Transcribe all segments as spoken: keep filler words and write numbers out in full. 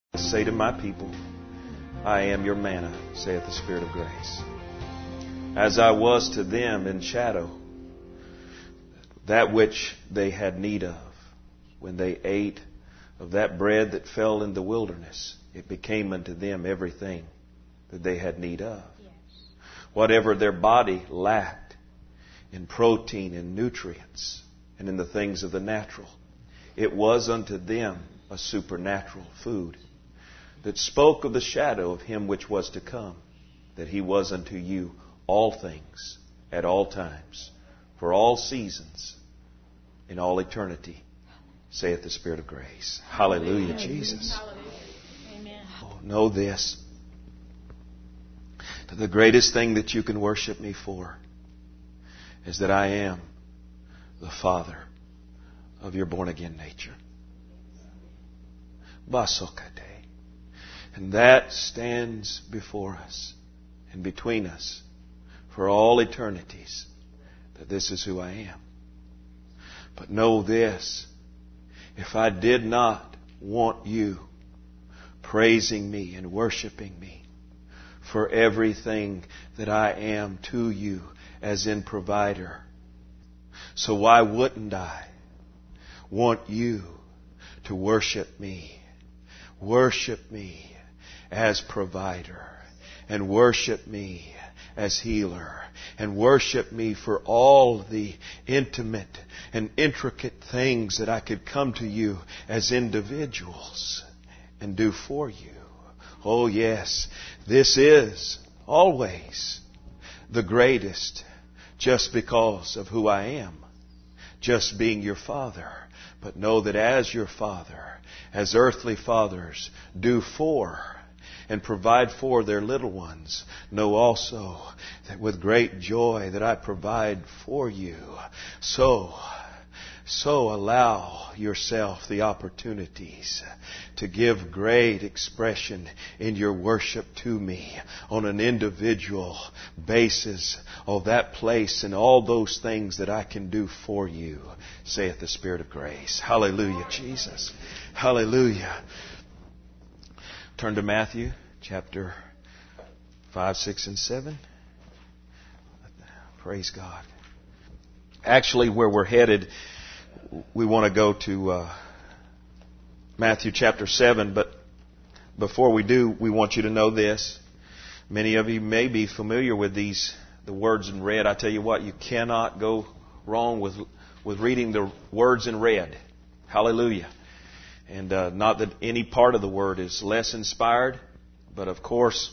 Say to my people, I am your manna, saith the Spirit of grace. As I was to them in shadow, that which they had need of, when they ate of that bread that fell in the wilderness, it became unto them everything that they had need of. Yes. Whatever their body lacked in protein and nutrients and in the things of the natural, it was unto them a supernatural food that spoke of the shadow of Him which was to come, that He was unto you all things at all times, for all seasons, in all eternity, saith the Spirit of grace. Hallelujah, Hallelujah. Jesus. Hallelujah. Amen. Oh, know this, that the greatest thing that you can worship me for is that I am the Father of your born-again nature. Basokate. And that stands before us and between us for all eternities, that this is who I am. But know this, if I did not want you praising me and worshiping me for everything that I am to you as in provider, so why wouldn't I want you to worship me? Worship me as provider, and worship me as healer, and worship me for all the intimate and intricate things that I could come to you as individuals and do for you. Oh yes, this is always the greatest, just because of who I am, just being your Father. But know that as your Father, as earthly fathers do for and provide for their little ones, know also that with great joy that I provide for you. So, so allow yourself the opportunities to give great expression in your worship to me on an individual basis of that place and all those things that I can do for you, saith the Spirit of grace. Hallelujah, Jesus. Hallelujah. Turn to Matthew chapter five, six, and seven. Praise God. Actually, where we're headed, we want to go to uh, Matthew chapter seven, but before we do, we want you to know this. Many of you may be familiar with these, the words in red. I tell you what, you cannot go wrong with with reading the words in red. Hallelujah. And uh, not that any part of the Word is less inspired, but of course,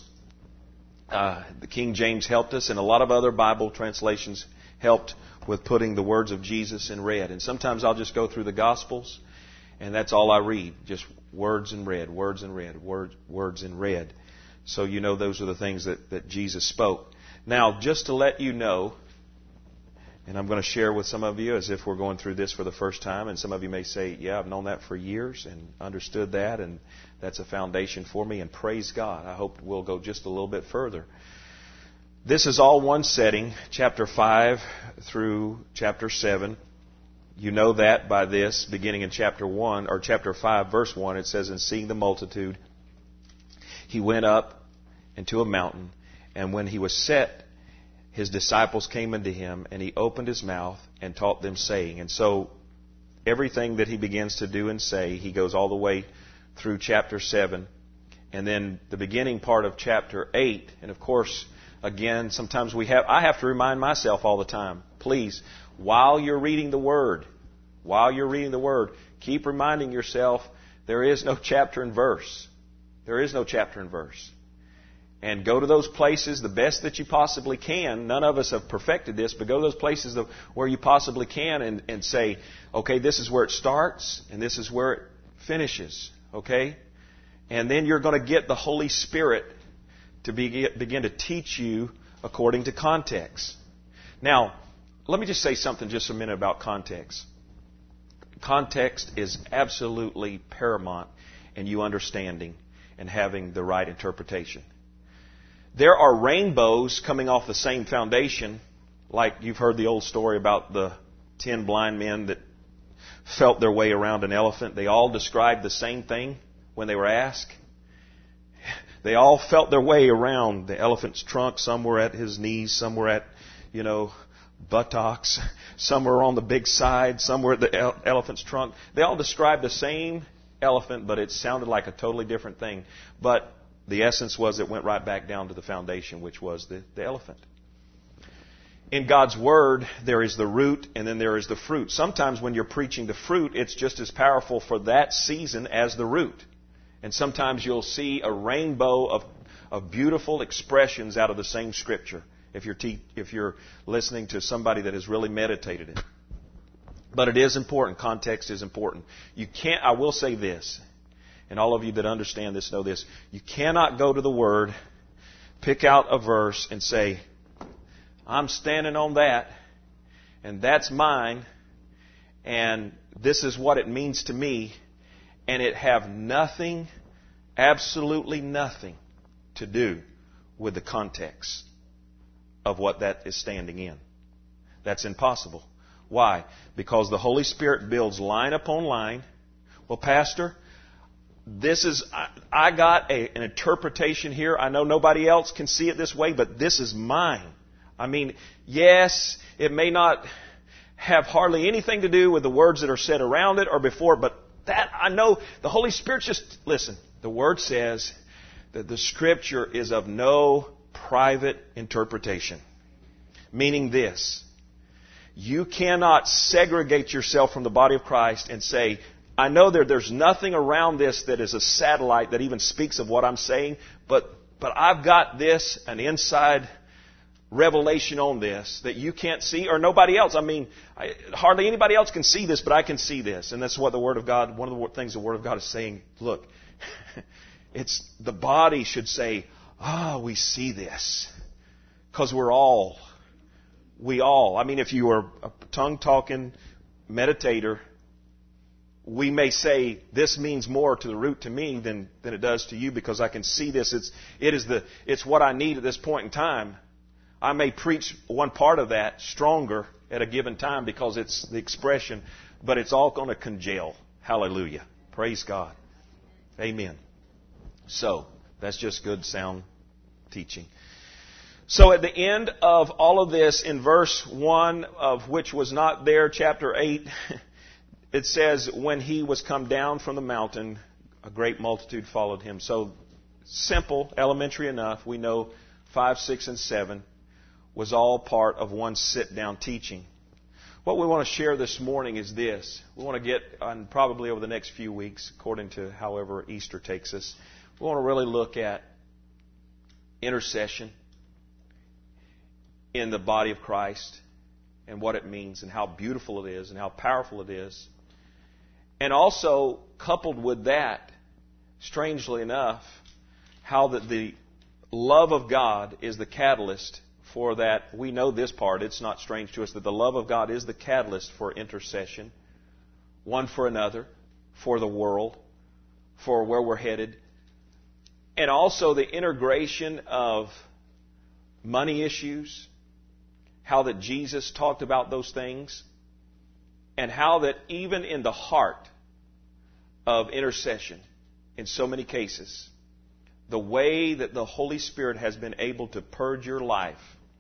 uh, the King James helped us, and a lot of other Bible translations helped with putting the words of Jesus in red. And sometimes I'll just go through the Gospels, and that's all I read, just words in red, words in red, words, words in red. So you know those are the things that, that Jesus spoke. Now, just to let you know, and I'm going to share with some of you as if we're going through this for the first time. And some of you may say, yeah, I've known that for years and understood that. And that's a foundation for me. And praise God. I hope we'll go just a little bit further. This is all one setting, chapter five through chapter seven. You know that by this, beginning in chapter one, or chapter five, verse one, it says, and seeing the multitude, he went up into a mountain. And when he was set, his disciples came unto him, and he opened his mouth and taught them, saying. And so everything that he begins to do and say, he goes all the way through chapter seven. And then the beginning part of chapter eight. And of course, again, sometimes we have, I have to remind myself all the time, please, while you're reading the Word, while you're reading the Word, keep reminding yourself there is no chapter and verse. There is no chapter and verse. And go to those places the best that you possibly can. None of us have perfected this, but go to those places where you possibly can and, and say, okay, this is where it starts and this is where it finishes. Okay? And then you're going to get the Holy Spirit to be, begin to teach you according to context. Now, let me just say something just a minute about context. Context is absolutely paramount in you understanding and having the right interpretation. There are rainbows coming off the same foundation, like you've heard the old story about the ten blind men that felt their way around an elephant. They all described the same thing when they were asked. they all felt their way around the elephant's trunk. Some were at his knees, some were at, you know, buttocks, some were on the big side, some were at the ele- elephant's trunk. They all described the same elephant, but it sounded like a totally different thing. But the essence was it went right back down to the foundation, which was the, the elephant. In God's Word, there is the root and then there is the fruit. Sometimes when you're preaching the fruit, it's just as powerful for that season as the root. And sometimes you'll see a rainbow of, of beautiful expressions out of the same Scripture if you're, te- if you're listening to somebody that has really meditated it. But it is important. Context is important. You can't, I will say this, and all of you that understand this know this. You cannot go to the Word, pick out a verse, and say, I'm standing on that, and that's mine, and this is what it means to me, and it have nothing, absolutely nothing, to do with the context of what that is standing in. That's impossible. Why? Because the Holy Spirit builds line upon line. Well, Pastor, this is, I, I got a, an interpretation here. I know nobody else can see it this way, but this is mine. I mean, yes, it may not have hardly anything to do with the words that are said around it or before, but that, I know the Holy Spirit just, listen, the Word says that the Scripture is of no private interpretation. Meaning this, you cannot segregate yourself from the body of Christ and say, I know there, there's nothing around this that is a satellite that even speaks of what I'm saying, but, but I've got this, an inside revelation on this that you can't see or nobody else. I mean, I, hardly anybody else can see this, but I can see this. And that's what the Word of God, one of the things the Word of God is saying, look, it's the body should say, ah, oh, we see this. Because we're all, we all, I mean, if you are a tongue-talking meditator, we may say this means more to the root to me than, than it does to you because I can see this. It's, it is the, it's what I need at this point in time. I may preach one part of that stronger at a given time because it's the expression, but it's all going to congeal. Hallelujah. Praise God. Amen. So, that's just good sound teaching. So at the end of all of this, in verse one of which was not there, chapter eight, it says, when he was come down from the mountain, a great multitude followed him. So, simple, elementary enough. We know five, six, and seven was all part of one sit-down teaching. What we want to share this morning is this. We want to get, and probably over the next few weeks, according to however Easter takes us, we want to really look at intercession in the body of Christ and what it means and how beautiful it is and how powerful it is. And also, coupled with that, strangely enough, how that the love of God is the catalyst for that. We know this part. It's not strange to us that the love of God is the catalyst for intercession, one for another, for the world, for where we're headed. And also the integration of money issues, how that Jesus talked about those things, and how that even in the heart of intercession, in so many cases, the way that the Holy Spirit has been able to purge your life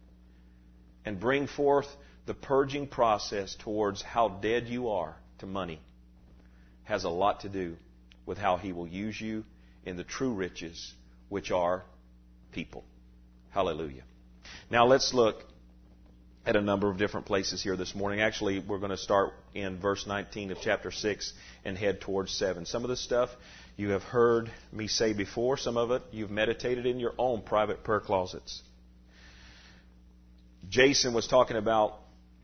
and bring forth the purging process towards how dead you are to money has a lot to do with how He will use you in the true riches, which are people. Hallelujah. Now let's look at a number of different places here this morning. Actually, we're going to start in verse nineteen of chapter six and head towards seven. Some of this stuff you have heard me say before. Some of it you've meditated in your own private prayer closets. Jason was talking about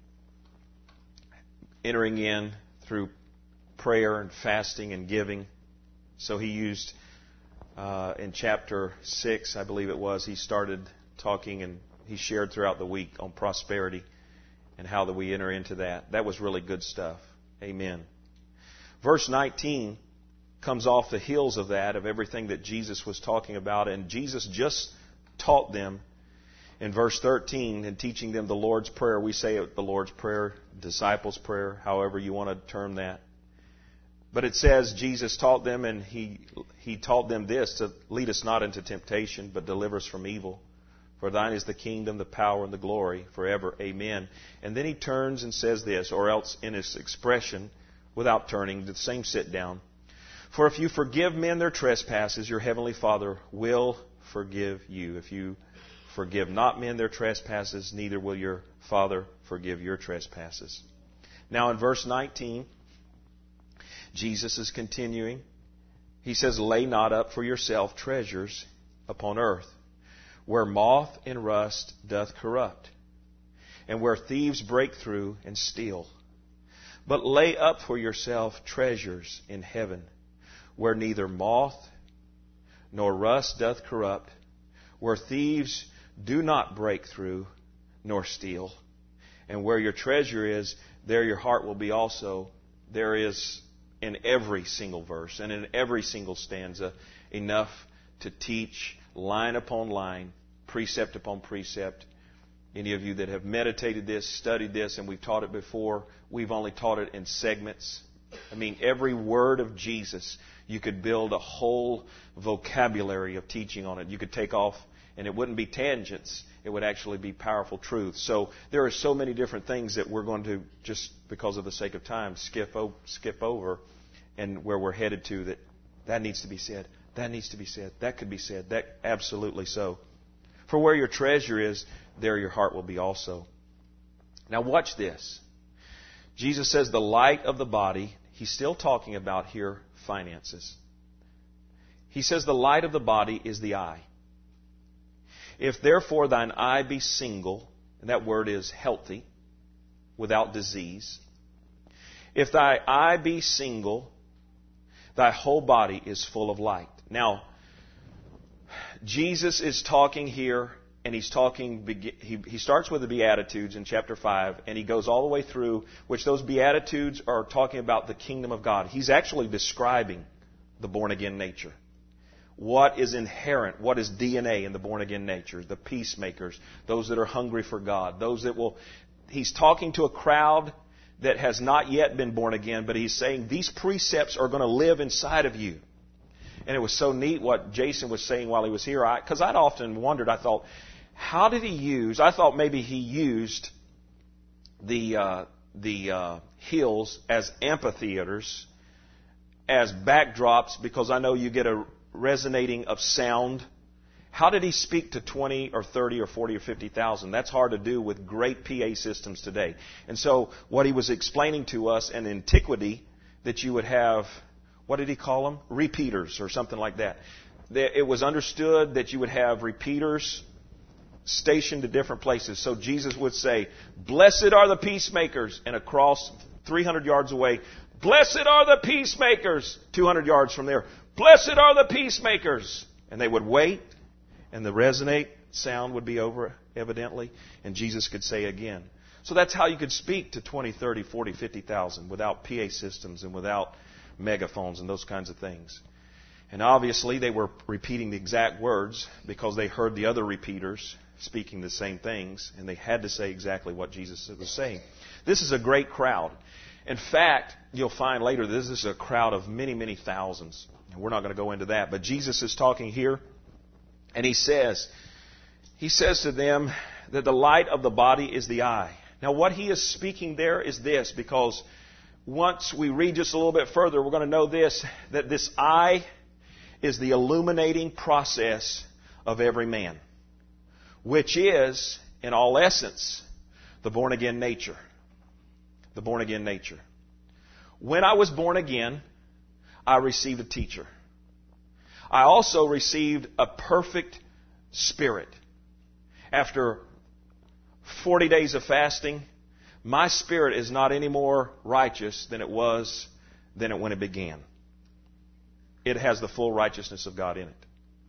entering in through prayer and fasting and giving. So he used, uh, in chapter six, I believe it was, he started talking and he shared throughout the week on prosperity and how that we enter into that. That was really good stuff. Amen. Verse nineteen comes off the heels of that, of everything that Jesus was talking about. And Jesus just taught them in verse thirteen, in teaching them the Lord's Prayer. We say it the Lord's Prayer, disciples' prayer, however you want to term that. But it says Jesus taught them, and he, he taught them this, to lead us not into temptation, but deliver us from evil. For thine is the kingdom, the power, and the glory forever. Amen. And then he turns and says this, or else in his expression, without turning, the same sit down. For if you forgive men their trespasses, your heavenly Father will forgive you. If you forgive not men their trespasses, neither will your Father forgive your trespasses. Now in verse nineteen, Jesus is continuing. He says, lay not up for yourself treasures upon earth, where moth and rust doth corrupt, and where thieves break through and steal. But lay up for yourself treasures in heaven, where neither moth nor rust doth corrupt, where thieves do not break through nor steal. And where your treasure is, there your heart will be also. There is in every single verse and in every single stanza enough to teach line upon line, precept upon precept. Any of you that have meditated this, studied this, and we've taught it before, we've only taught it in segments. I mean, every word of Jesus, you could build a whole vocabulary of teaching on it. You could take off, and it wouldn't be tangents. It would actually be powerful truth. So there are so many different things that we're going to, just because of the sake of time, skip, o- skip over, and where we're headed to, that that needs to be said, that needs to be said, that could be said, that absolutely so. For where your treasure is, there your heart will be also. Now watch this. Jesus says the light of the body, he's still talking about here finances. He says the light of the body is the eye. If therefore thine eye be single, and that word is healthy, without disease. If thy eye be single, thy whole body is full of light. Now, Jesus is talking here, and he's talking, he, he starts with the Beatitudes in chapter five, and he goes all the way through, which those Beatitudes are talking about the kingdom of God. He's actually describing the born-again nature. What is inherent, what is D N A in the born-again nature, the peacemakers, those that are hungry for God, those that will... He's talking to a crowd that has not yet been born again, but he's saying these precepts are going to live inside of you. And it was so neat what Jason was saying while he was here, because I'd often wondered, I thought, how did he use, I thought maybe he used the, uh, the uh, hills as amphitheaters, as backdrops, because I know you get a resonating of sound. How did he speak to twenty or thirty or forty or fifty thousand? That's hard to do with great P A systems today. And so what he was explaining to us in antiquity, that you would have, what did he call them? Repeaters or something like that. It was understood that you would have repeaters stationed at different places. So Jesus would say, blessed are the peacemakers. And across three hundred yards away, blessed are the peacemakers. two hundred yards from there, blessed are the peacemakers. And they would wait, and the resonate sound would be over, evidently, and Jesus could say again. So that's how you could speak to twenty, thirty, forty, fifty thousand without P A systems and without megaphones and those kinds of things. And obviously they were repeating the exact words because they heard the other repeaters speaking the same things, and they had to say exactly what Jesus was saying. This is a great crowd. In fact, you'll find later this is a crowd of many, many thousands. And we're not going to go into that. But Jesus is talking here, and he says, he says to them that the light of the body is the eye. Now what he is speaking there is this, because once we read just a little bit further, we're going to know this, that this eye is the illuminating process of every man, which is, in all essence, the born-again nature. The born-again nature. When I was born again, I received a teacher. I also received a perfect spirit. After forty days of fasting, my spirit is not any more righteous than it was than it when it began. It has the full righteousness of God in it.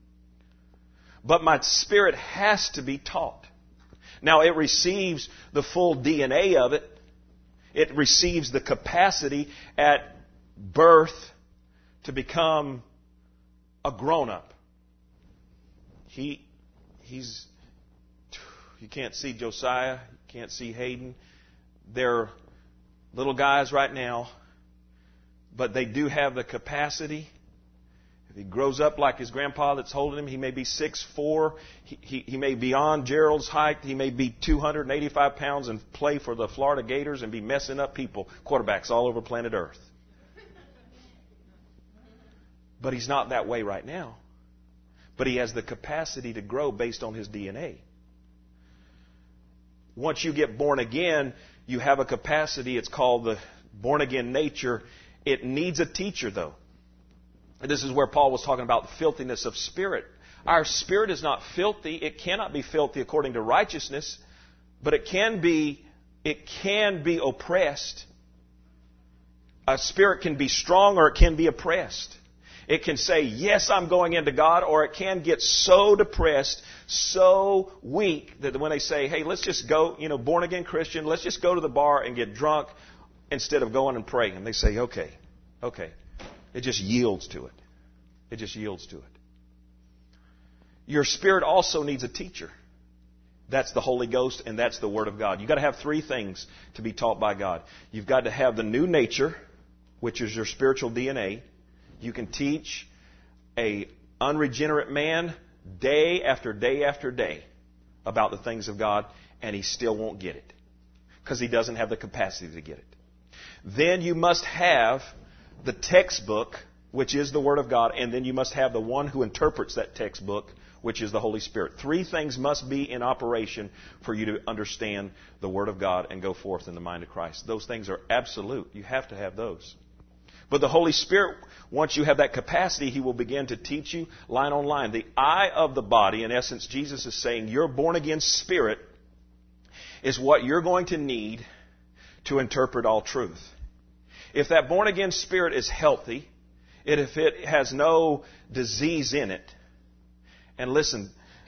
But my spirit has to be taught. Now it receives the full D N A of it. It receives the capacity at birth to become a grown-up. He, he's, you can't see Josiah, you can't see Hayden. They're little guys right now. but they do have the capacity. If he grows up like his grandpa that's holding him, he may be six foot four. He, he, he may be beyond Gerald's height. He may be two hundred eighty-five pounds and play for the Florida Gators and be messing up people, quarterbacks all over planet Earth. But he's not that way right now. But he has the capacity to grow based on his D N A. Once you get born again, you have a capacity. It's called the born again nature. It needs a teacher, though. And this is where Paul was talking about the filthiness of spirit. Our spirit is not filthy. It cannot be filthy according to righteousness, but it can be, it can be oppressed. A spirit can be strong or it can be oppressed. It can say, yes, I'm going into God, or it can get so depressed, so weak, that when they say, hey, let's just go, you know, born again Christian, let's just go to the bar and get drunk instead of going and praying. And they say, okay, okay. It just yields to it. It just yields to it. Your spirit also needs a teacher. That's the Holy Ghost, and that's the Word of God. You've got to have three things to be taught by God. You've got to have the new nature, which is your spiritual D N A. You can teach a unregenerate man day after day after day about the things of God, and he still won't get it because he doesn't have the capacity to get it. Then you must have the textbook, which is the Word of God, and then you must have the one who interprets that textbook, which is the Holy Spirit. Three things must be in operation for you to understand the Word of God and go forth in the mind of Christ. Those things are absolute. You have to have those. But the Holy Spirit, once you have that capacity, He will begin to teach you line on line. The eye of the body, in essence, Jesus is saying, your born-again spirit is what you're going to need to interpret all truth. If that born-again spirit is healthy, and if it has no disease in it, and listen,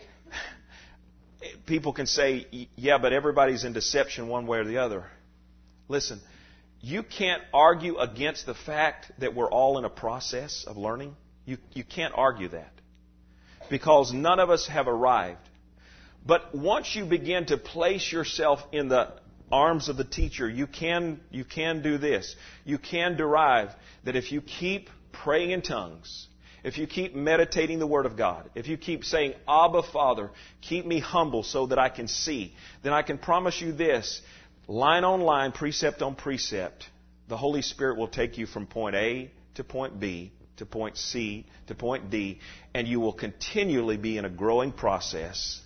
people can say, yeah, but everybody's in deception one way or the other. Listen, you can't argue against the fact that we're all in a process of learning. You, you can't argue that because none of us have arrived. But once you begin to place yourself in the arms of the teacher, you can, you can do this. You can derive that if you keep praying in tongues, if you keep meditating the Word of God, if you keep saying, Abba, Father, keep me humble so that I can see, then I can promise you this. Line on line, precept on precept, the Holy Spirit will take you from point A to point B to point C to point D, and you will continually be in a growing process.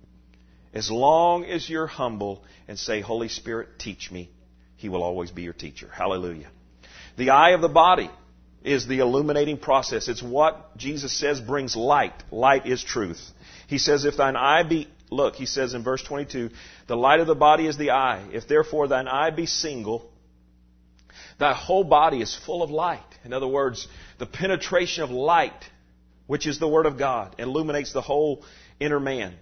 As long as you're humble and say, Holy Spirit, teach me, He will always be your teacher. Hallelujah. The eye of the body is the illuminating process. It's what Jesus says brings light. Light is truth. He says, if thine eye be... Look, he says in verse twenty-two, the light of the body is the eye. If therefore thine eye be single, thy whole body is full of light. In other words, the penetration of light, which is the Word of God, illuminates the whole inner man.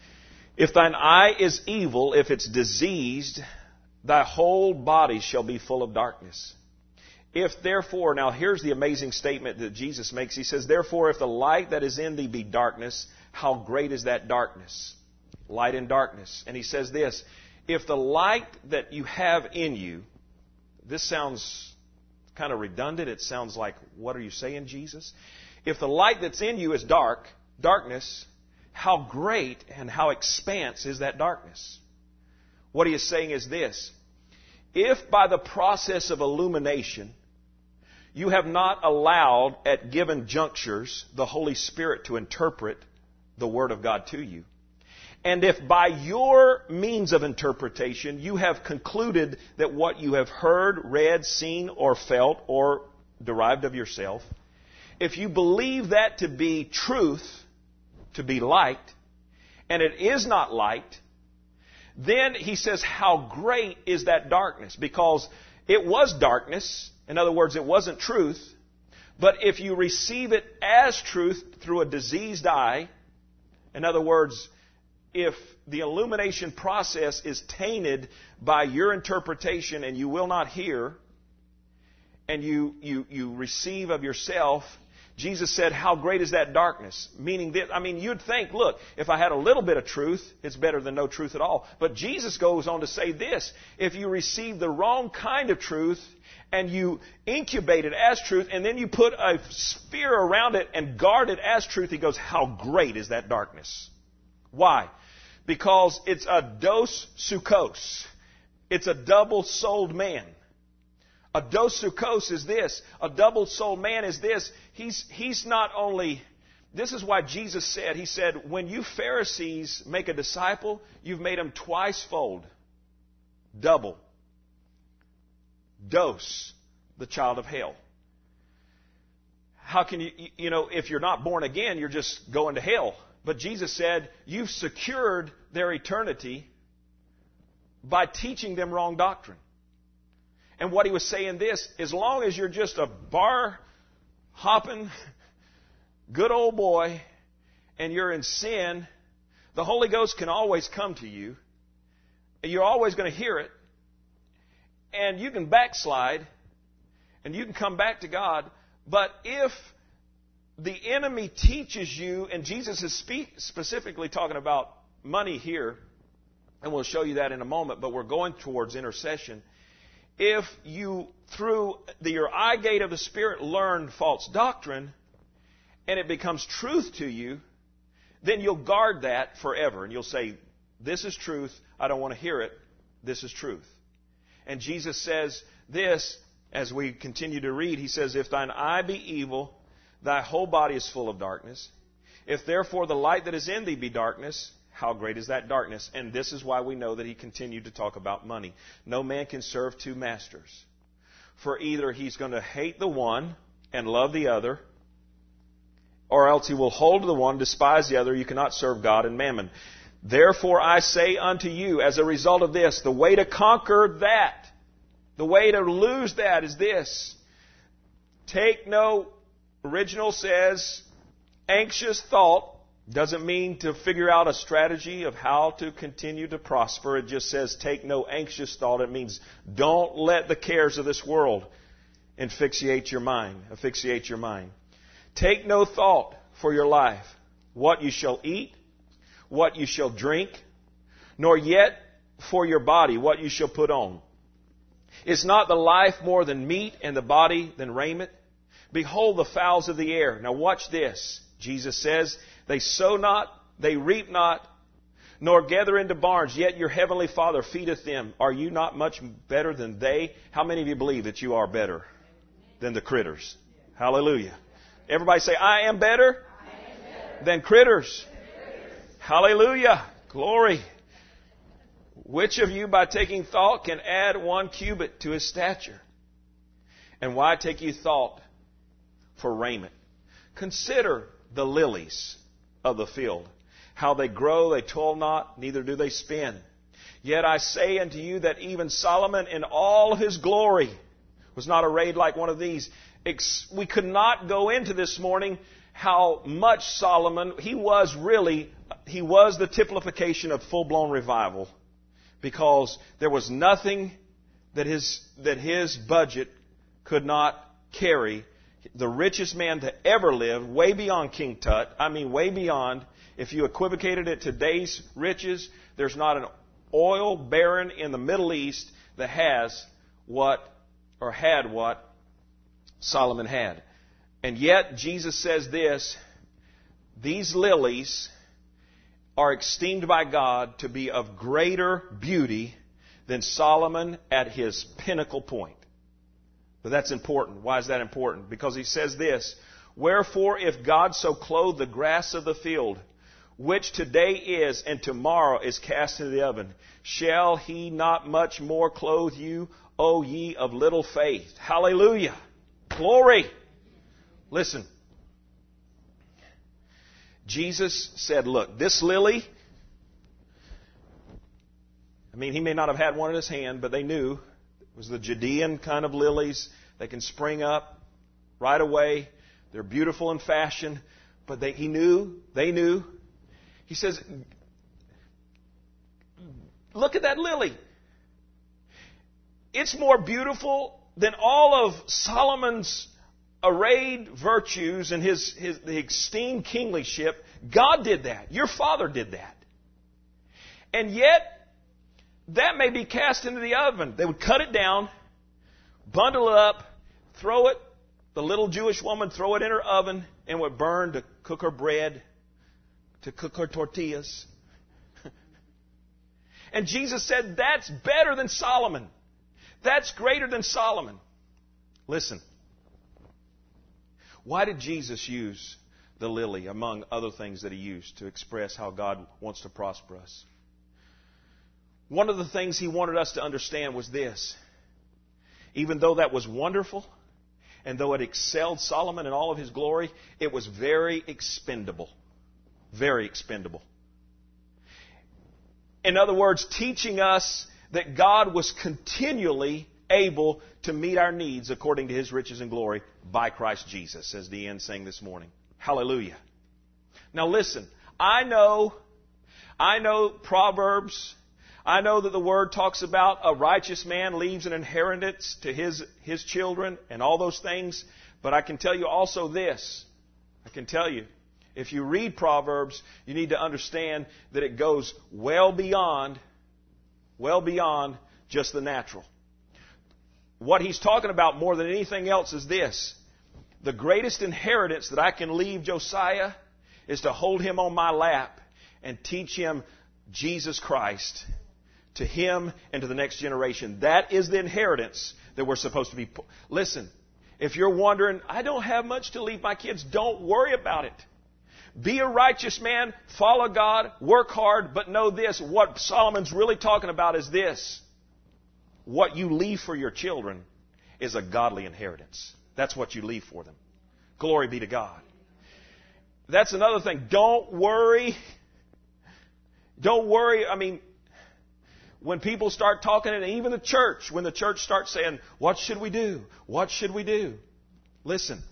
If thine eye is evil, if it's diseased, thy whole body shall be full of darkness. If therefore, now here's the amazing statement that Jesus makes. He says, therefore, if the light that is in thee be darkness, how great is that darkness? Light and darkness. And he says this, if the light that you have in you, this sounds kind of redundant. It sounds like, what are you saying, Jesus? If the light that's in you is dark, darkness, how great and how expanse is that darkness? What he is saying is this, if by the process of illumination, you have not allowed at given junctures the Holy Spirit to interpret the Word of God to you, and if by your means of interpretation you have concluded that what you have heard, read, seen, or felt, or derived of yourself, if you believe that to be truth, to be light, and it is not light, then he says, how great is that darkness? Because it was darkness. In other words, it wasn't truth. But if you receive it as truth through a diseased eye, in other words, if the illumination process is tainted by your interpretation and you will not hear, and you, you, you receive of yourself Jesus said, how great is that darkness? Meaning that, I mean, you'd think, look, if I had a little bit of truth, it's better than no truth at all. But Jesus goes on to say this, if you receive the wrong kind of truth and you incubate it as truth and then you put a sphere around it and guard it as truth, he goes, how great is that darkness? Why? Because it's a dos sukos. It's a double-souled man. A dosukos is this. A double-souled man is this. He's, he's not only... This is why Jesus said, He said, when you Pharisees make a disciple, you've made him twice fold. Double. Dos, the child of hell. How can you... You know, if you're not born again, you're just going to hell. But Jesus said, you've secured their eternity by teaching them wrong doctrine. And what He was saying this, as long as you're just a bar hopping, good old boy, and you're in sin, the Holy Ghost can always come to you. And you're always going to hear it. And you can backslide, and you can come back to God. But if the enemy teaches you, and Jesus is speak, specifically talking about money here, and we'll show you that in a moment, but we're going towards intercession. If you, through the, your eye gate of the Spirit, learn false doctrine, and it becomes truth to you, then you'll guard that forever. And you'll say, this is truth. I don't want to hear it. This is truth. And Jesus says this, as we continue to read, He says, if thine eye be evil, thy whole body is full of darkness. If therefore the light that is in thee be darkness, how great is that darkness? And this is why we know that He continued to talk about money. No man can serve two masters. For either he's going to hate the one and love the other, or else he will hold to the one, despise the other. You cannot serve God and mammon. Therefore I say unto you, as a result of this, the way to conquer that, the way to lose that is this. Take no, original says, anxious thought. Doesn't mean to figure out a strategy of how to continue to prosper. It just says take no anxious thought. It means don't let the cares of this world asphyxiate your mind. Asphyxiate your mind. Take no thought for your life, what you shall eat, what you shall drink, nor yet for your body, what you shall put on. Is not the life more than meat, and the body than raiment? Behold the fowls of the air. Now watch this. Jesus says, they sow not, they reap not, nor gather into barns, yet your heavenly Father feedeth them. Are you not much better than they? How many of you believe that you are better than the critters? Hallelujah. Everybody say, I am better, I am better. Than critters. critters. Hallelujah. Glory. Which of you by taking thought can add one cubit to his stature? And why take you thought for raiment? Consider the lilies of the field, how they grow, they toil not, neither do they spin. Yet I say unto you that even Solomon in all his glory was not arrayed like one of these. We could not go into this morning how much Solomon, he was really, he was the typification of full-blown revival, because there was nothing that his, that his budget could not carry. The richest man to ever live, way beyond King Tut. I mean, way beyond. If you equivocated it to today's riches, there's not an oil baron in the Middle East that has what, or had what, Solomon had. And yet, Jesus says this, these lilies are esteemed by God to be of greater beauty than Solomon at his pinnacle point. But that's important. Why is that important? Because He says this, wherefore if God so clothe the grass of the field, which today is and tomorrow is cast into the oven, shall He not much more clothe you, O ye of little faith? Hallelujah. Glory. Listen. Jesus said, look, this lily, I mean, He may not have had one in His hand, but they knew. It was the Judean kind of lilies. They can spring up right away. They're beautiful in fashion. But they, he knew, they knew. He says, look at that lily. It's more beautiful than all of Solomon's arrayed virtues and his, his the esteemed kinglyship. God did that. Your Father did that. And yet, that may be cast into the oven. They would cut it down, bundle it up, throw it, the little Jewish woman, throw it in her oven, and would burn to cook her bread, to cook her tortillas. And Jesus said, that's better than Solomon. That's greater than Solomon. Listen. Why did Jesus use the lily, among other things that he used, to express how God wants to prosper us? One of the things he wanted us to understand was this. Even though that was wonderful, and though it excelled Solomon in all of his glory, it was very expendable. Very expendable. In other words, teaching us that God was continually able to meet our needs according to His riches and glory by Christ Jesus, as Deanne sang this morning. Hallelujah. Now listen, I know, I know Proverbs. I know that the Word talks about a righteous man leaves an inheritance to his, his children and all those things. But I can tell you also this. I can tell you, if you read Proverbs, you need to understand that it goes well beyond, well beyond just the natural. What he's talking about more than anything else is this. The greatest inheritance that I can leave Josiah is to hold him on my lap and teach him Jesus Christ to him and to the next generation. That is the inheritance that we're supposed to be. Listen, if you're wondering, I don't have much to leave my kids, don't worry about it. Be a righteous man, follow God, work hard, but know this, what Solomon's really talking about is this. What you leave for your children is a godly inheritance. That's what you leave for them. Glory be to God. That's another thing. Don't worry. Don't worry. I mean, when people start talking, and even the church, when the church starts saying, what should we do? What should we do? Listen.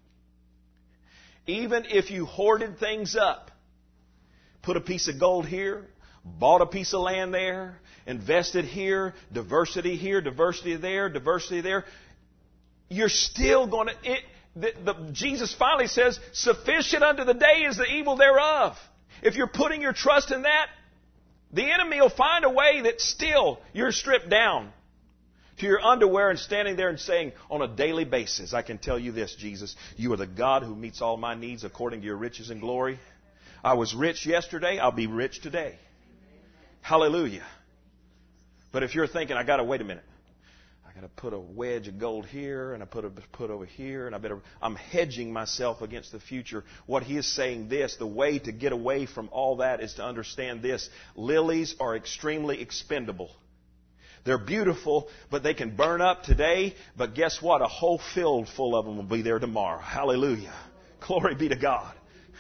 Even if you hoarded things up, put a piece of gold here, bought a piece of land there, invested here, diversity here, diversity there, diversity there, you're still going to... It, the, the, Jesus finally says, sufficient unto the day is the evil thereof. If you're putting your trust in that, the enemy will find a way that still you're stripped down to your underwear and standing there and saying on a daily basis, I can tell you this, Jesus, you are the God who meets all my needs according to your riches and glory. I was rich yesterday, I'll be rich today. Hallelujah. But if you're thinking, I got to wait a minute. I got to put a wedge of gold here, and I put a put over here, and I better. I'm hedging myself against the future. What he is saying, this: the way to get away from all that is to understand this: lilies are extremely expendable. They're beautiful, but they can burn up today. But guess what? A whole field full of them will be there tomorrow. Hallelujah! Glory be to God.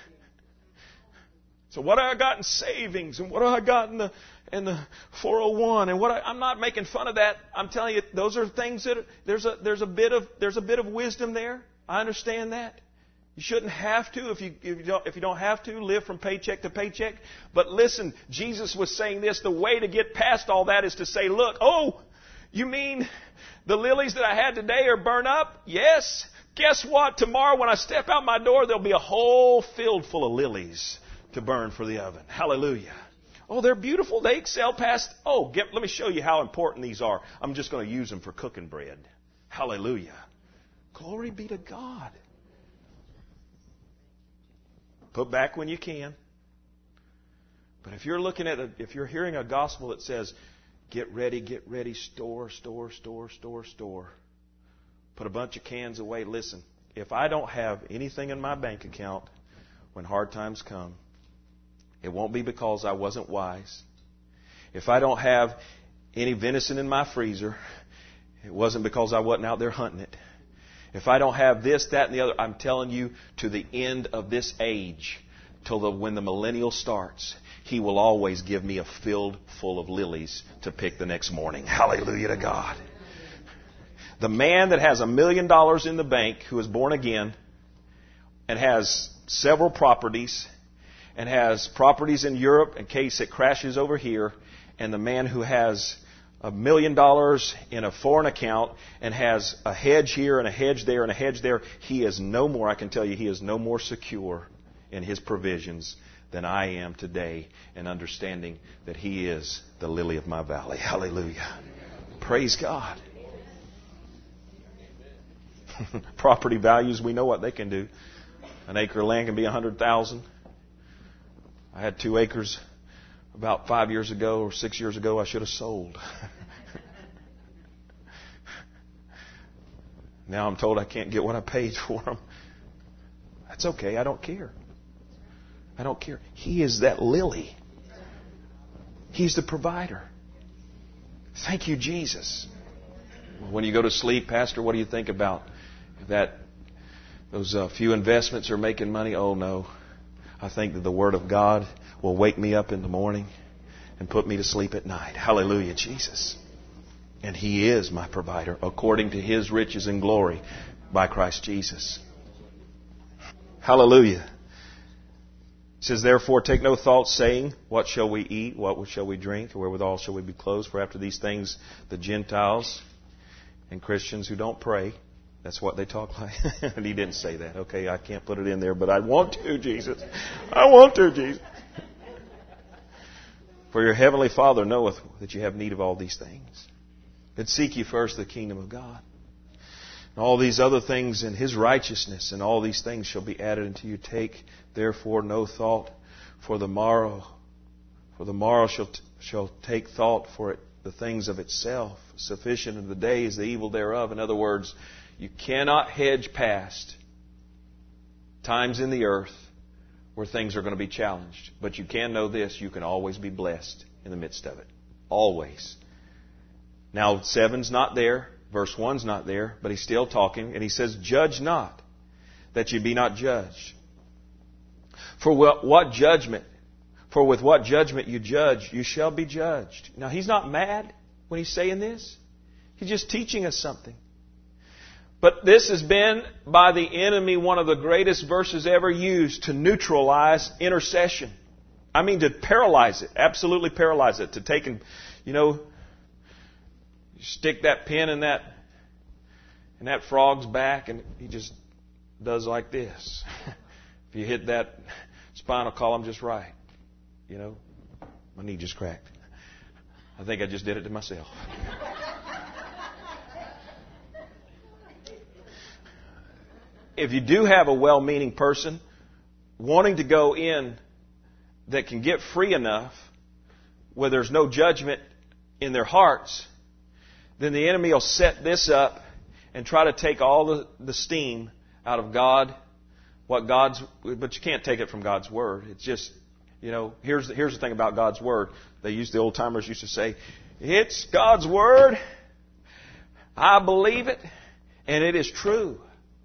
So what do I got in savings, and what do I got in the in the four oh one, and what I, I'm not making fun of that. I'm telling you, those are things that there's a there's a bit of there's a bit of wisdom there. I understand that. You shouldn't have to if you if you don't if you don't have to live from paycheck to paycheck. But listen, Jesus was saying this: the way to get past all that is to say, look, oh, you mean the lilies that I had today are burned up? Yes. Guess what? Tomorrow when I step out my door, there'll be a whole field full of lilies to burn for the oven. Hallelujah. Oh, they're beautiful. They excel past. Oh, get, let me show you how important these are. I'm just going to use them for cooking bread. Hallelujah. Glory be to God. Put back when you can. But if you're looking at a, if you're hearing a gospel that says, get ready, get ready, store, store, store, store, store. Put a bunch of cans away. Listen, if I don't have anything in my bank account when hard times come, it won't be because I wasn't wise. If I don't have any venison in my freezer, it wasn't because I wasn't out there hunting it. If I don't have this, that, and the other, I'm telling you, to the end of this age, till the, when the millennial starts, He will always give me a field full of lilies to pick the next morning. Hallelujah to God. The man that has a million dollars in the bank, who is born again, and has several properties, and has properties in Europe in case it crashes over here, and the man who has a million dollars in a foreign account and has a hedge here and a hedge there and a hedge there, he is no more, I can tell you, he is no more secure in his provisions than I am today in understanding that he is the lily of my valley. Hallelujah. Praise God. Property values, we know what they can do. An acre of land can be a hundred thousand. I had two acres about five years ago or six years ago. I should have sold. Now I'm told I can't get what I paid for them. That's okay. I don't care. I don't care. He is that lily. He's the provider. Thank you, Jesus. When you go to sleep, Pastor, what do you think about that? Those uh, few investments are making money? Oh, no. I think that the Word of God will wake me up in the morning and put me to sleep at night. Hallelujah, Jesus. And He is my provider according to His riches and glory by Christ Jesus. Hallelujah. It says, therefore, take no thought, saying, what shall we eat? What shall we drink? Or wherewithal shall we be clothed? For after these things the Gentiles and Christians who don't pray, that's what they talk like. And he didn't say that. Okay, I can't put it in there, but I want to, Jesus. I want to, Jesus. For your heavenly Father knoweth that you have need of all these things. But seek ye first the kingdom of God. And all these other things in His righteousness, and all these things shall be added unto you. Take therefore no thought for the morrow. For the morrow shall, t- shall take thought for it, the things of itself. Sufficient of the day is the evil thereof. In other words, you cannot hedge past times in the earth where things are going to be challenged. But you can know this, you can always be blessed in the midst of it. Always. Now, seven's not there. Verse one's not there. But he's still talking. And he says, judge not, that you be not judged. For what, what judgment? For with what judgment you judge, you shall be judged. Now, he's not mad when he's saying this. He's just teaching us something. But this has been, by the enemy, one of the greatest verses ever used to neutralize intercession. I mean, to paralyze it. Absolutely paralyze it. To take and, you know, you stick that pin in that, in that frog's back and he just does like this. If you hit that spinal column just right, you know, my knee just cracked. I think I just did it to myself. If you do have a well-meaning person wanting to go in that can get free enough where there's no judgment in their hearts, then the enemy will set this up and try to take all the, the steam out of God, what God's, but you can't take it from God's Word. It's just, you know, here's the, here's the thing about God's Word. They used, the old timers used to say, it's God's Word, I believe it, and it is true.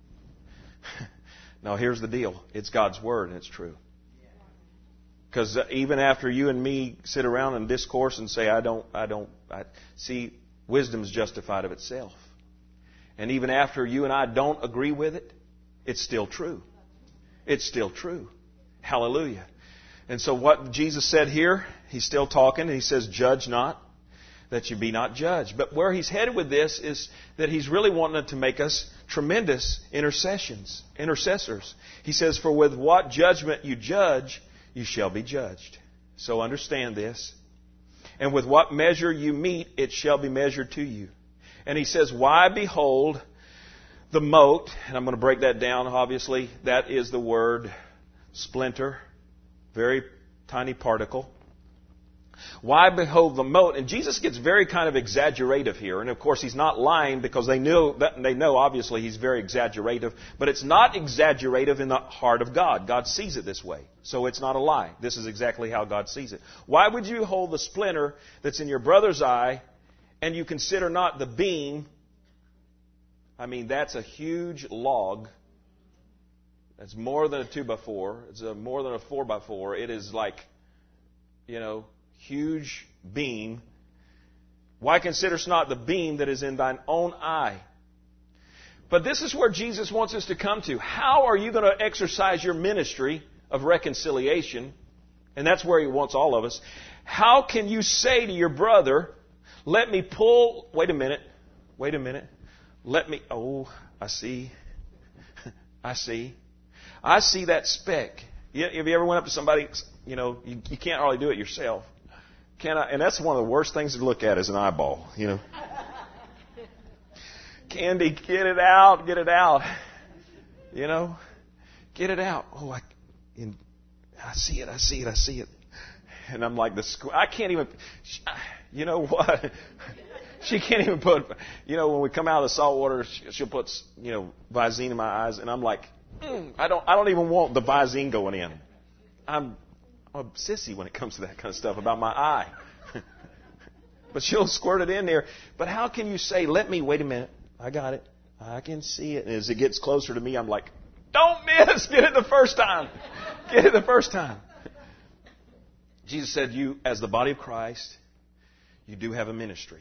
Now, here's the deal. It's God's Word, and it's true. Because even after you and me sit around and discourse and say, I don't, I don't, I, see, wisdom's justified of itself. And even after you and I don't agree with it, it's still true. It's still true. Hallelujah. And so what Jesus said here, He's still talking, and He says, judge not, that you be not judged. But where He's headed with this is that He's really wanting to make us tremendous intercessions, intercessors. He says, for with what judgment you judge, you shall be judged. So understand this. And with what measure you meet, it shall be measured to you. And He says, why behold the mote, and I'm going to break that down, obviously. That is the word splinter, very tiny particle. Why behold the mote? And Jesus gets very kind of exaggerative here. And of course, He's not lying because they know, that, they know obviously He's very exaggerative. But it's not exaggerative in the heart of God. God sees it this way. So it's not a lie. This is exactly how God sees it. Why would you hold the splinter that's in your brother's eye and you consider not the beam? I mean, that's a huge log. That's more than a two by four. It's a, more than a four by four. It is like, you know, huge beam. Why considerest not the beam that is in thine own eye? But this is where Jesus wants us to come to. How are you going to exercise your ministry of reconciliation? And that's where He wants all of us. How can you say to your brother, Let me pull, wait a minute, wait a minute. Let me, oh, I see. I see. I see that speck. Have you ever went up to somebody, you know, you, you can't hardly do it yourself. Can I? And that's one of the worst things to look at is an eyeball, you know. Candy, get it out, get it out. You know, get it out. Oh, I, in, I see it, I see it, I see it. And I'm like, the squ- I can't even, you know what? She can't even put, you know, when we come out of the salt water, she'll put, you know, Visine in my eyes. And I'm like, mm, I don't I don't even want the Visine going in. I'm, I'm a sissy when it comes to that kind of stuff about my eye. But she'll squirt it in there. But how can you say, let me, wait a minute, I got it. I can see it. And as it gets closer to me, I'm like, don't miss. Get it the first time. Get it the first time. Jesus said, you, as the body of Christ, you do have a ministry.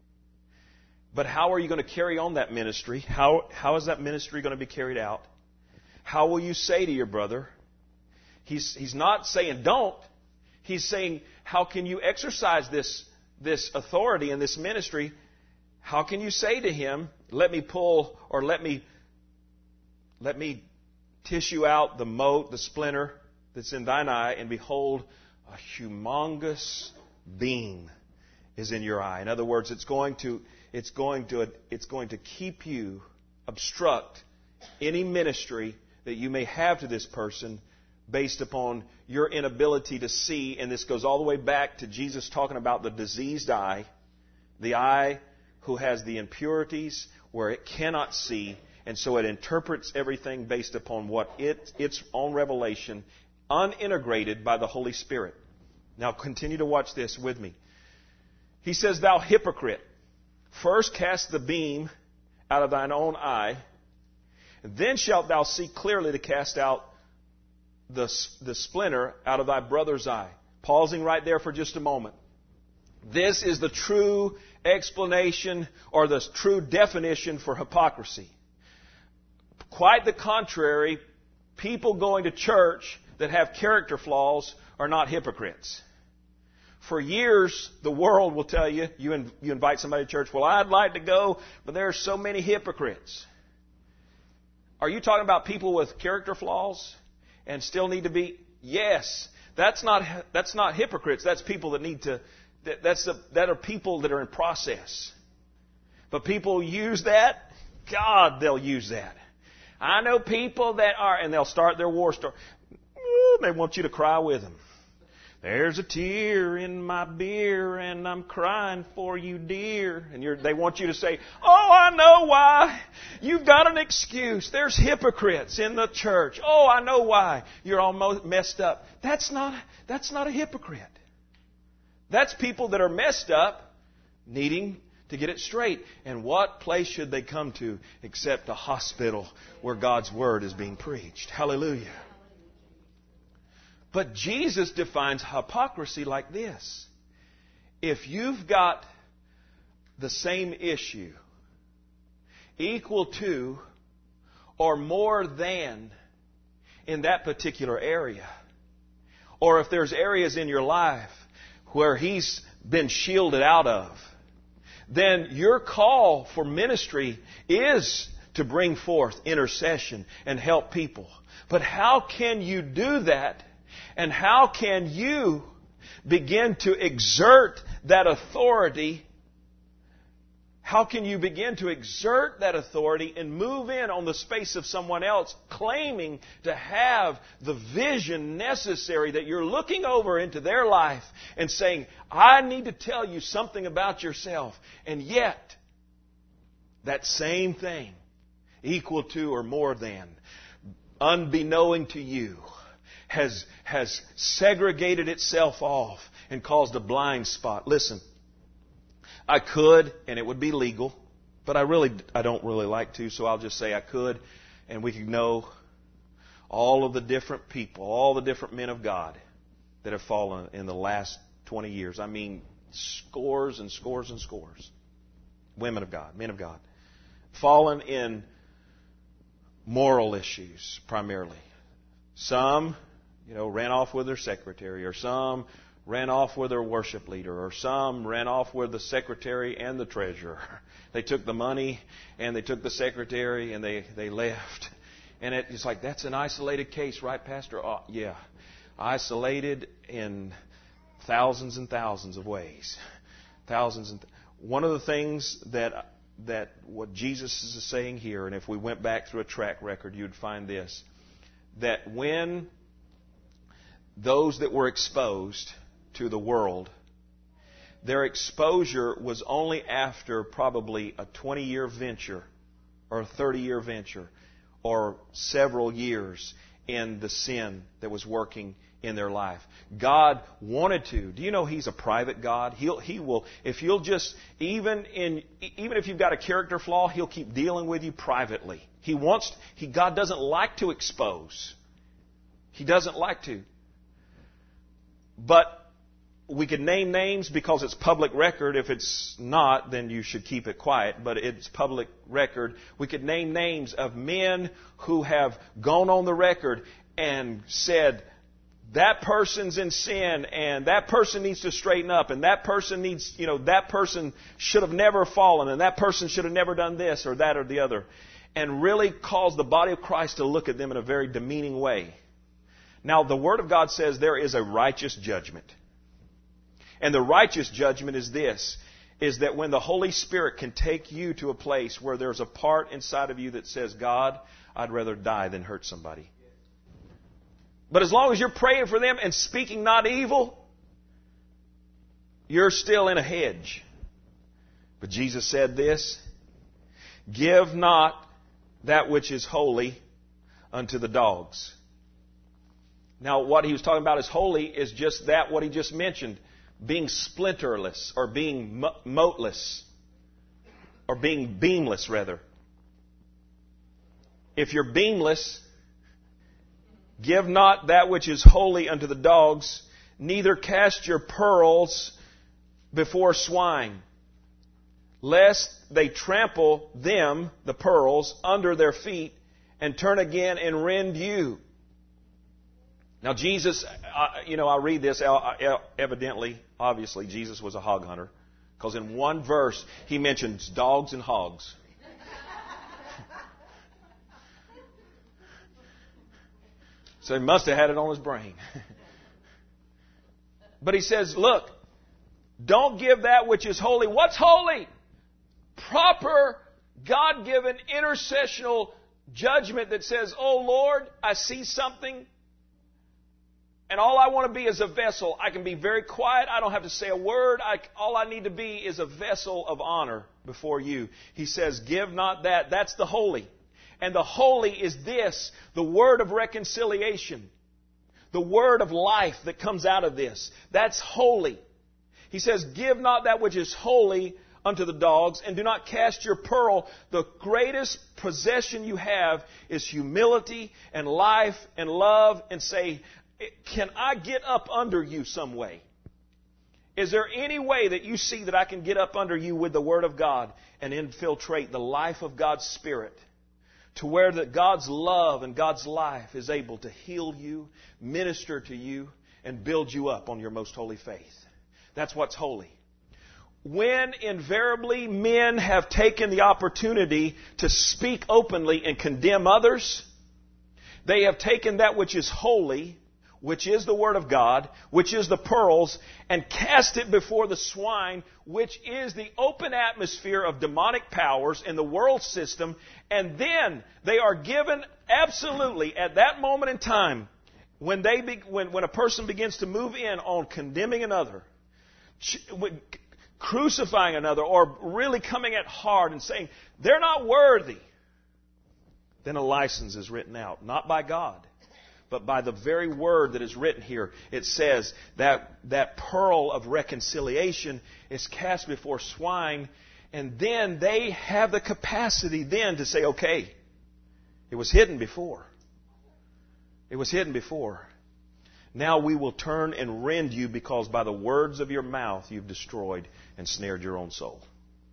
But how are you going to carry on that ministry? How, how is that ministry going to be carried out? How will you say to your brother? He's, he's not saying don't. He's saying, how can you exercise this, this authority and this ministry? How can you say to him, let me pull or let me, let me tissue out the mote, the splinter that's in thine eye, and behold, a humongous beam is in your eye. In other words, it's going to, it's going to, it's going to keep you, obstruct any ministry that you may have to this person based upon your inability to see. And this goes all the way back to Jesus talking about the diseased eye, the eye who has the impurities where it cannot see, and so it interprets everything based upon what it, its own revelation, unintegrated by the Holy Spirit. Now continue to watch this with me. He says, thou hypocrite, first cast the beam out of thine own eye, and then shalt thou see clearly to cast out the, the splinter out of thy brother's eye. Pausing right there for just a moment. This is the true explanation or the true definition for hypocrisy. Quite the contrary, people going to church that have character flaws are not hypocrites. For years, the world will tell you, you, in, you invite somebody to church, well, I'd like to go, but there are so many hypocrites. Are you talking about people with character flaws and still need to be? Yes. That's not, that's not hypocrites. That's people that need to, that, that's the, that are people that are in process. But people use that. God, they'll use that. I know people that are, and they'll start their war story. They want you to cry with them. There's a tear in my beer and I'm crying for you, dear. And you're, they want you to say, oh, I know why. You've got an excuse. There's hypocrites in the church. Oh, I know why. You're all messed up. That's not, that's not a hypocrite. That's people that are messed up needing to get it straight. And what place should they come to except a hospital where God's Word is being preached? Hallelujah. But Jesus defines hypocrisy like this. If you've got the same issue, equal to or more than in that particular area, or if there's areas in your life where He's been shielded out of, then your call for ministry is to bring forth intercession and help people. But how can you do that? And how can you begin to exert that authority? How can you begin to exert that authority and move in on the space of someone else, claiming to have the vision necessary that you're looking over into their life and saying, I need to tell you something about yourself. And yet, that same thing, equal to or more than, unbeknowing to you, has, has segregated itself off and caused a blind spot. Listen, I could, and it would be legal, but I really, I don't really like to, so I'll just say I could, and we could know all of the different people, all the different men of God that have fallen in the last twenty years. I mean, scores and scores and scores. Women of God, men of God. Fallen in moral issues, primarily. Some, you know, ran off with their secretary, or some ran off with their worship leader, or some ran off with the secretary and the treasurer. They took the money and they took the secretary and they, they left. And it's like, that's an isolated case, right, Pastor? Oh, yeah. Isolated in thousands and thousands of ways. Thousands and th- one of the things that that what Jesus is saying here, and if we went back through a track record, you'd find this, that when those that were exposed to the world, their exposure was only after probably a twenty-year venture or a thirty-year venture or several years in the sin that was working in their life. God wanted to. Do you know He's a private God? He'll, he will, if you'll just, even in, even if you've got a character flaw, He'll keep dealing with you privately. He wants, he, God doesn't like to expose. He doesn't like to. But we could name names because it's public record. If it's not, then you should keep it quiet. But it's public record. We could name names of men who have gone on the record and said, that person's in sin, and that person needs to straighten up, and that person needs, you know, that person should have never fallen, and that person should have never done this or that or the other. And really cause the body of Christ to look at them in a very demeaning way. Now, the Word of God says there is a righteous judgment. And the righteous judgment is this, is that when the Holy Spirit can take you to a place where there's a part inside of you that says, God, I'd rather die than hurt somebody. But as long as you're praying for them and speaking not evil, you're still in a hedge. But Jesus said this, give not that which is holy unto the dogs. Now, what he was talking about as holy is just that, what he just mentioned, being splinterless or being moteless or being beamless, rather. If you're beamless, give not that which is holy unto the dogs, neither cast your pearls before swine, lest they trample them, the pearls, under their feet, and turn again and rend you. Now Jesus, uh, you know, I read this, evidently, obviously, Jesus was a hog hunter, because in one verse, he mentions dogs and hogs. So he must have had it on his brain. But he says, look, don't give that which is holy. What's holy? Proper, God-given, intercessional judgment that says, oh Lord, I see something, and all I want to be is a vessel. I can be very quiet. I don't have to say a word. I, all I need to be is a vessel of honor before you. He says, give not that. That's the holy. And the holy is this, the word of reconciliation, the word of life that comes out of this. That's holy. He says, give not that which is holy unto the dogs, and do not cast your pearl. The greatest possession you have is humility and life and love, and say, can I get up under you some way? Is there any way that you see that I can get up under you with the Word of God and infiltrate the life of God's Spirit? To where that God's love and God's life is able to heal you, minister to you, and build you up on your most holy faith. That's what's holy. When invariably men have taken the opportunity to speak openly and condemn others, they have taken that which is holy, which is the Word of God, which is the pearls, and cast it before the swine, which is the open atmosphere of demonic powers in the world system. And then they are given absolutely at that moment in time, when they be, when, when a person begins to move in on condemning another, crucifying another, or really coming at hard and saying they're not worthy, then a license is written out, not by God, but by the very word that is written here. It says that that pearl of reconciliation is cast before swine, and then they have the capacity then to say, okay, it was hidden before. It was hidden before. Now we will turn and rend you, because by the words of your mouth you've destroyed and snared your own soul.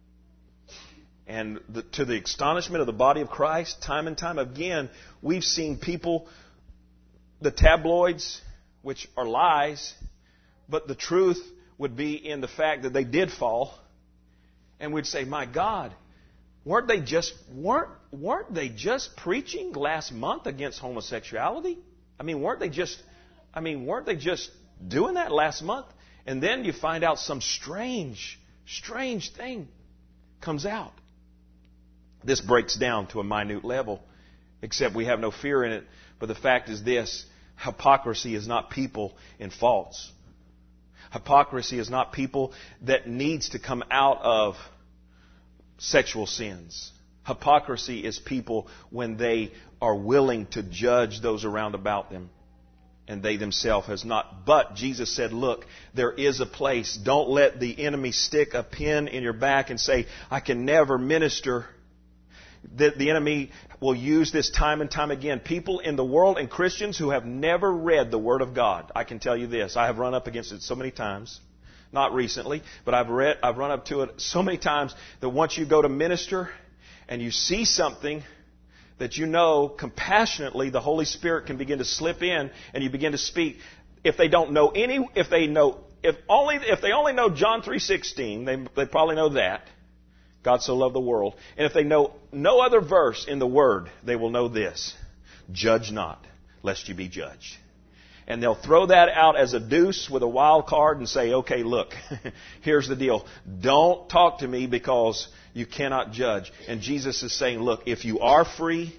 And the, to the astonishment of the body of Christ, time and time again, we've seen people, the tabloids, which are lies, but the truth would be in the fact that they did fall. And we'd say, my God, weren't they just weren't weren't they just preaching last month against homosexuality? I mean, weren't they just I mean, weren't they just doing that last month? And then you find out some strange, strange thing comes out. This breaks down to a minute level, except we have no fear in it. But the fact is this: hypocrisy is not people in faults. Hypocrisy is not people that needs to come out of sexual sins. Hypocrisy is people when they are willing to judge those around about them, and they themselves has not. But Jesus said, look, there is a place. Don't let the enemy stick a pin in your back and say, I can never minister. The, the enemy will use this time and time again. People in the world and Christians who have never read the Word of God. I can tell you this. I have run up against it so many times. Not recently, but I've read, I've run up to it so many times that once you go to minister and you see something that you know compassionately, the Holy Spirit can begin to slip in and you begin to speak. If they don't know any, if they know, if only, if they only know John three sixteen, they, they probably know that. God so loved the world. And if they know no other verse in the Word, they will know this: judge not, lest you be judged. And they'll throw that out as a deuce with a wild card and say, okay, look, here's the deal. Don't talk to me because you cannot judge. And Jesus is saying, look, if you are free,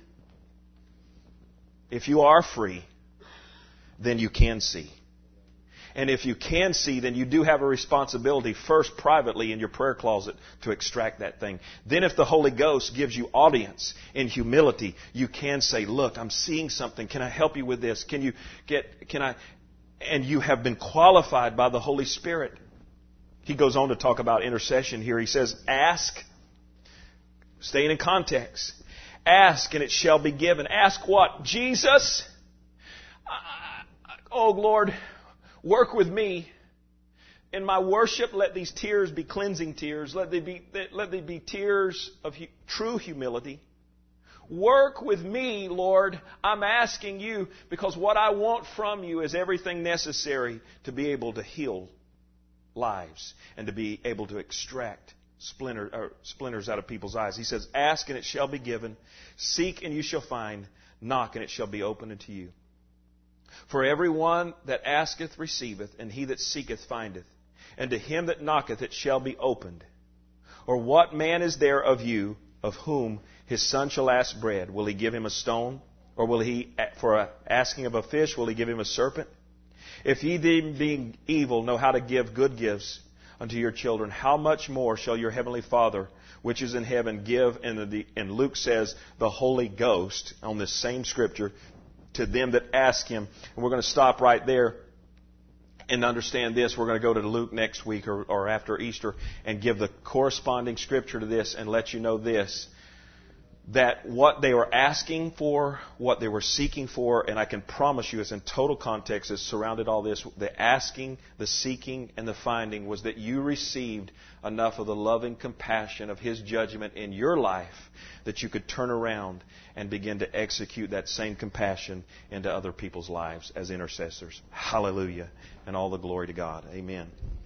if you are free, then you can see. And if you can see, then you do have a responsibility first privately in your prayer closet to extract that thing. Then if the Holy Ghost gives you audience in humility, you can say, look, I'm seeing something. Can I help you with this? Can you get, can I, and you have been qualified by the Holy Spirit. He goes on to talk about intercession here. He says, ask, staying in context, ask and it shall be given. Ask what? Jesus? Oh, Lord, work with me. In my worship, let these tears be cleansing tears. Let they be, let they be tears of hu- true humility. Work with me, Lord. I'm asking you because what I want from you is everything necessary to be able to heal lives and to be able to extract splinter, or splinters out of people's eyes. He says, ask and it shall be given. Seek and you shall find. Knock and it shall be opened unto you. For everyone that asketh receiveth, and he that seeketh findeth. And to him that knocketh it shall be opened. Or what man is there of you of whom his son shall ask bread? Will he give him a stone? Or will he, for a asking of a fish, will he give him a serpent? If ye then being evil know how to give good gifts unto your children, how much more shall your heavenly Father, which is in heaven, give, and, the, and Luke says, the Holy Ghost, on this same scripture, to them that ask Him. And we're going to stop right there and understand this. We're going to go to Luke next week or, or after Easter and give the corresponding scripture to this and let you know this, that what they were asking for, what they were seeking for, and I can promise you it's in total context, it's surrounded all this. The asking, the seeking, and the finding was that you received enough of the loving compassion of His judgment in your life that you could turn around and begin to execute that same compassion into other people's lives as intercessors. Hallelujah. And all the glory to God. Amen.